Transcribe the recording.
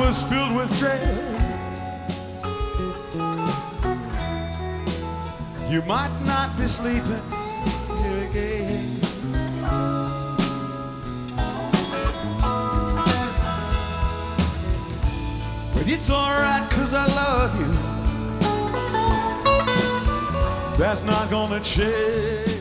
was filled with dread. You might not be sleeping here again. But it's alright, 'cause I love you. That's not gonna change.